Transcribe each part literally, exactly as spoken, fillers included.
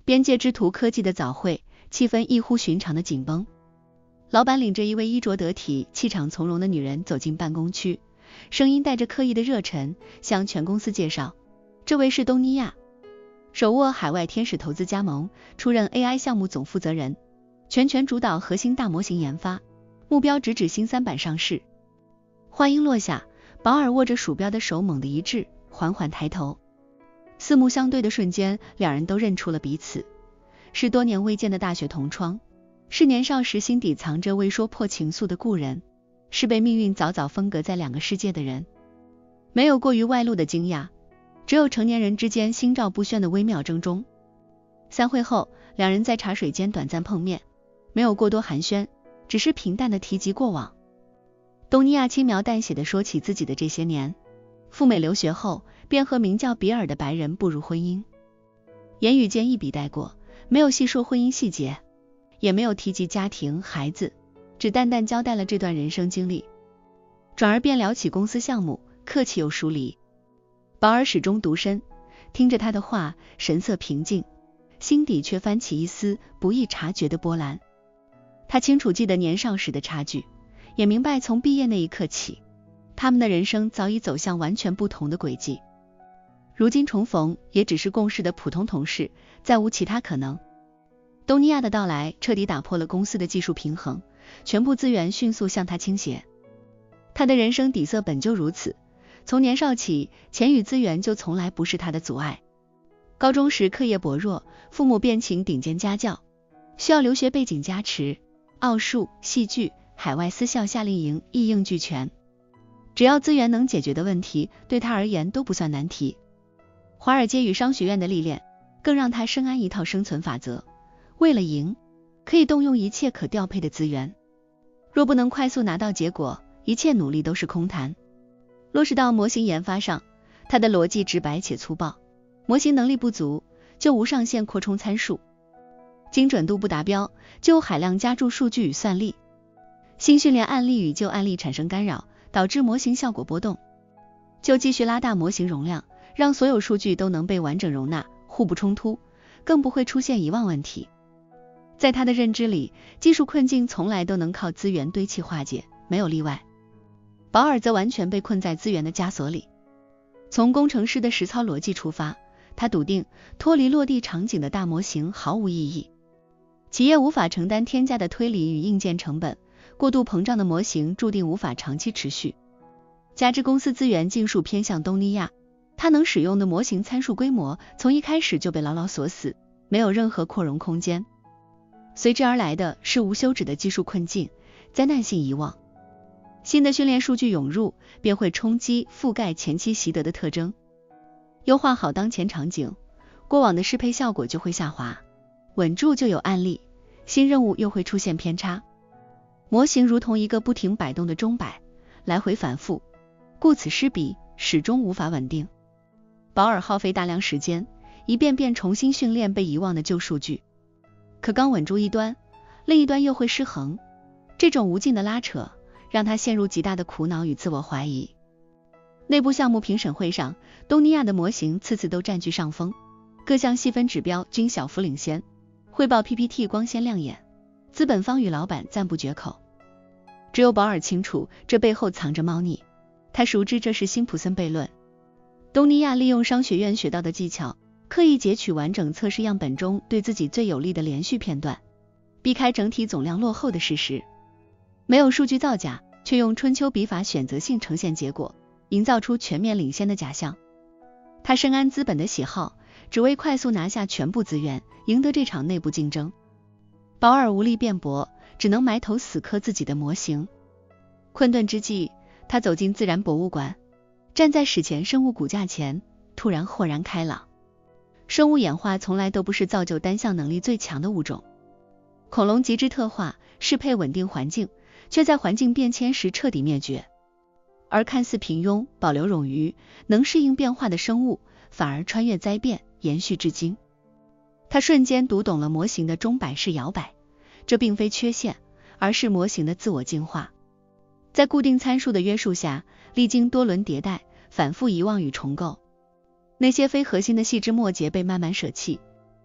边界之途科技的早会，气氛异乎寻常的紧绷。老板领着一位衣着得体、气场从容的女人走进办公区，声音带着刻意的热忱，向全公司介绍，这位是东尼亚，手握海外天使投资加盟，出任 A I 项目总负责人，全权主导核心大模型研发，目标直指新三板上市。话音落下，保尔握着鼠标的手猛地一滞，缓缓抬头，四目相对的瞬间，两人都认出了彼此，是多年未见的大学同窗，是年少时心底藏着未说破情愫的故人，是被命运早早分隔在两个世界的人。没有过于外露的惊讶，只有成年人之间心照不宣的微妙争中。散会后，两人在茶水间短暂碰面，没有过多寒暄，只是平淡的提及过往。东尼亚轻描淡写的说起自己的这些年，赴美留学后便和名叫比尔的白人步入婚姻，言语间一笔带过，没有细说婚姻细节，也没有提及家庭孩子，只淡淡交代了这段人生经历，转而便聊起公司项目，客气又疏离。保尔始终独身，听着他的话，神色平静，心底却翻起一丝不易察觉的波澜。他清楚记得年少时的差距，也明白从毕业那一刻起，他们的人生早已走向完全不同的轨迹。如今重逢，也只是共事的普通同事，再无其他可能。东尼亚的到来彻底打破了公司的技术平衡，全部资源迅速向他倾斜。他的人生底色本就如此，从年少起，钱与资源就从来不是他的阻碍。高中时课业薄弱，父母便请顶尖家教，需要留学背景加持，奥数、戏剧、海外私校夏令营一应俱全，只要资源能解决的问题，对他而言都不算难题。华尔街与商学院的历练，更让他深谙一套生存法则，为了赢，可以动用一切可调配的资源，若不能快速拿到结果，一切努力都是空谈。落实到模型研发上，他的逻辑直白且粗暴，模型能力不足，就无上限扩充参数，精准度不达标，就海量加注数据与算力，新训练案例与旧案例产生干扰，导致模型效果波动，就继续拉大模型容量，让所有数据都能被完整容纳，互不冲突，更不会出现遗忘问题。在他的认知里，技术困境从来都能靠资源堆砌化解，没有例外。保尔则完全被困在资源的枷锁里。从工程师的实操逻辑出发，他笃定脱离落地场景的大模型毫无意义，企业无法承担天价的推理与硬件成本，过度膨胀的模型注定无法长期持续。加之公司资源尽数偏向东尼亚，他能使用的模型参数规模从一开始就被牢牢锁死，没有任何扩容空间。随之而来的是无休止的技术困境，灾难性遗忘。新的训练数据涌入，便会冲击覆盖前期习得的特征，优化好当前场景，过往的适配效果就会下滑，稳住就有案例，新任务又会出现偏差。模型如同一个不停摆动的钟摆，来回反复，顾此失彼，始终无法稳定。保尔耗费大量时间，一遍遍重新训练被遗忘的旧数据，可刚稳住一端，另一端又会失衡，这种无尽的拉扯让他陷入极大的苦恼与自我怀疑。内部项目评审会上，东尼亚的模型次次都占据上风，各项细分指标均小幅领先，汇报 P P T 光鲜亮眼，资本方与老板赞不绝口。只有保尔清楚这背后藏着猫腻，他熟知这是辛普森悖论。东尼亚利用商学院学到的技巧，刻意截取完整测试样本中对自己最有利的连续片段，避开整体总量落后的事实，没有数据造假，却用春秋笔法选择性呈现结果，营造出全面领先的假象。他深谙资本的喜好，只为快速拿下全部资源，赢得这场内部竞争。保尔无力辩驳，只能埋头死磕自己的模型。困顿之际，他走进自然博物馆，站在史前生物骨架前，突然豁然开朗。生物演化从来都不是造就单项能力最强的物种，恐龙极致特化，适配稳定环境，却在环境变迁时彻底灭绝。而看似平庸、保留冗余、能适应变化的生物，反而穿越灾变，延续至今。他瞬间读懂了模型的钟摆式摇摆，这并非缺陷，而是模型的自我进化。在固定参数的约束下，历经多轮迭代，反复遗忘与重构，那些非核心的细枝末节被慢慢舍弃，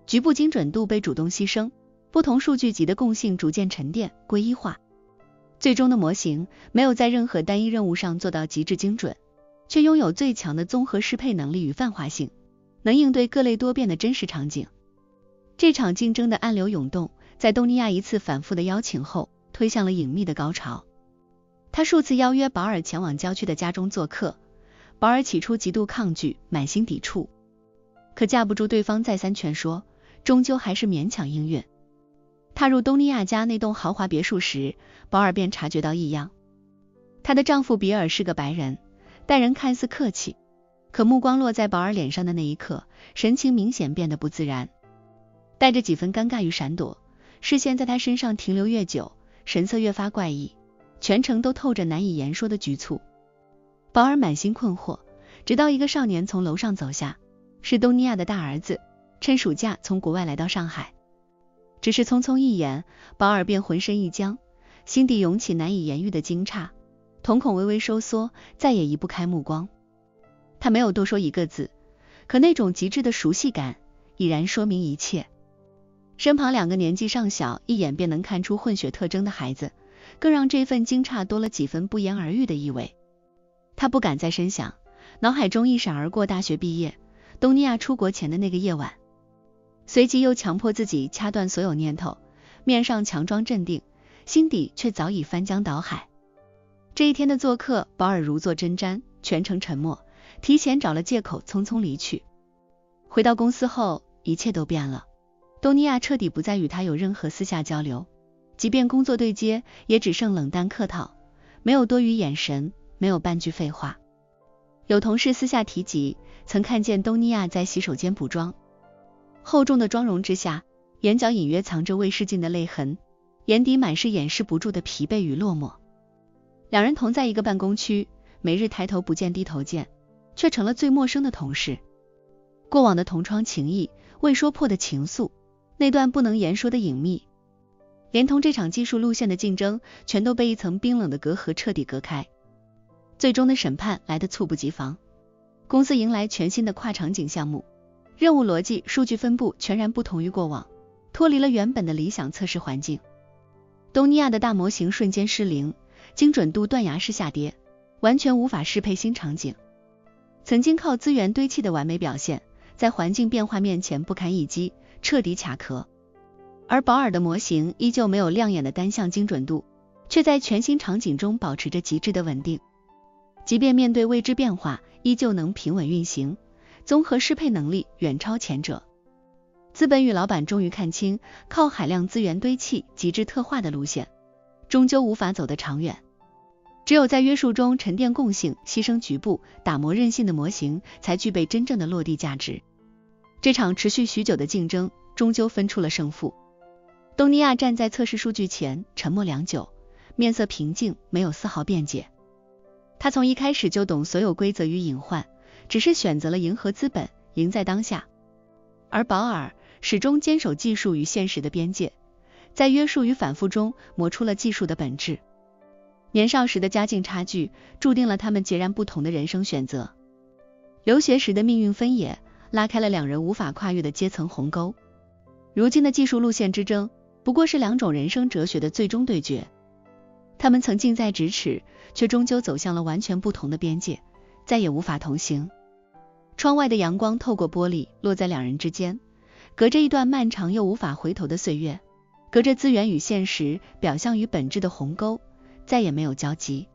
局部精准度被主动牺牲，不同数据集的共性逐渐沉淀归一化。最终的模型没有在任何单一任务上做到极致精准，却拥有最强的综合适配能力与泛化性，能应对各类多变的真实场景。这场竞争的暗流涌动，在东尼亚一次反复的邀请后，推向了隐秘的高潮。他数次邀约保尔前往郊区的家中做客，保尔起初极度抗拒，满心抵触，可架不住对方再三劝说，终究还是勉强应允。踏入东尼亚家那栋豪华别墅时，保尔便察觉到异样。她的丈夫比尔是个白人，待人看似客气，可目光落在保尔脸上的那一刻，神情明显变得不自然，带着几分尴尬与闪躲，视线在他身上停留越久，神色越发怪异，全程都透着难以言说的局促。保尔满心困惑，直到一个少年从楼上走下，是东尼亚的大儿子，趁暑假从国外来到上海。只是匆匆一眼，保尔便浑身一僵，心底涌起难以言喻的惊诧，瞳孔微微收缩，再也移不开目光。他没有多说一个字，可那种极致的熟悉感已然说明一切。身旁两个年纪尚小，一眼便能看出混血特征的孩子，更让这份惊诧多了几分不言而喻的意味。他不敢再深想，脑海中一闪而过大学毕业，东尼亚出国前的那个夜晚，随即又强迫自己掐断所有念头，面上强装镇定，心底却早已翻江倒海。这一天的做客，保尔如坐针毡，全程沉默，提前找了借口匆匆离去。回到公司后，一切都变了。东尼亚彻底不再与他有任何私下交流，即便工作对接，也只剩冷淡客套，没有多余眼神，没有半句废话。有同事私下提及，曾看见东尼亚在洗手间补妆，厚重的妆容之下，眼角隐约藏着未拭尽的泪痕，眼底满是掩饰不住的疲惫与落寞。两人同在一个办公区，每日抬头不见低头见，却成了最陌生的同事。过往的同窗情谊，未说破的情愫，那段不能言说的隐秘，连同这场技术路线的竞争，全都被一层冰冷的隔阂彻底隔开。最终的审判来得猝不及防，公司迎来全新的跨场景项目，任务逻辑、数据分布全然不同于过往，脱离了原本的理想测试环境。东尼亚的大模型瞬间失灵，精准度断崖式下跌，完全无法适配新场景。曾经靠资源堆砌的完美表现，在环境变化面前不堪一击，彻底卡壳。而保尔的模型依旧没有亮眼的单项精准度，却在全新场景中保持着极致的稳定。即便面对未知变化，依旧能平稳运行，综合适配能力远超前者。资本与老板终于看清，靠海量资源堆砌、极致特化的路线，终究无法走得长远。只有在约束中沉淀共性，牺牲局部，打磨韧性的模型，才具备真正的落地价值。这场持续许久的竞争，终究分出了胜负。东尼亚站在测试数据前，沉默良久，面色平静，没有丝毫辩解。他从一开始就懂所有规则与隐患，只是选择了迎合资本，赢在当下。而保尔始终坚守技术与现实的边界，在约束与反复中磨出了技术的本质。年少时的家境差距，注定了他们截然不同的人生选择。留学时的命运分野，拉开了两人无法跨越的阶层鸿沟。如今的技术路线之争，不过是两种人生哲学的最终对决。他们曾近在咫尺，却终究走向了完全不同的边界，再也无法同行。窗外的阳光透过玻璃，落在两人之间，隔着一段漫长又无法回头的岁月，隔着资源与现实、表象与本质的鸿沟，再也没有交集。